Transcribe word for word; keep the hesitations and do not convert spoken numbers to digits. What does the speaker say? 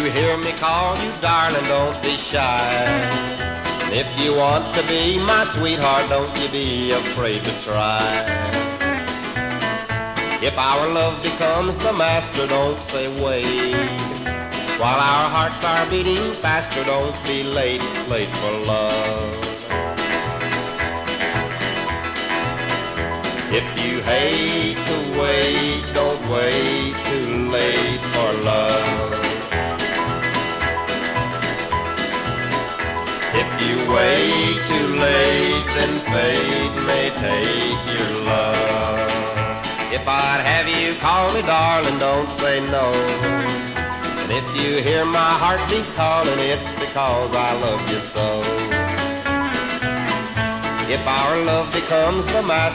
hear me call you darling, don't be shy. And if you want to be my sweetheart, don't you be afraid to try. If our love becomes the master, don't say wait. While our hearts are beating faster, don't be late, late for love. If you hate to wait, don't wait too late for love. If you wait too late, then fate may take your love. If I'd have you call me darling, don't say no. And if you hear my heartbeat calling, it's because I love you so. If our love becomes the master,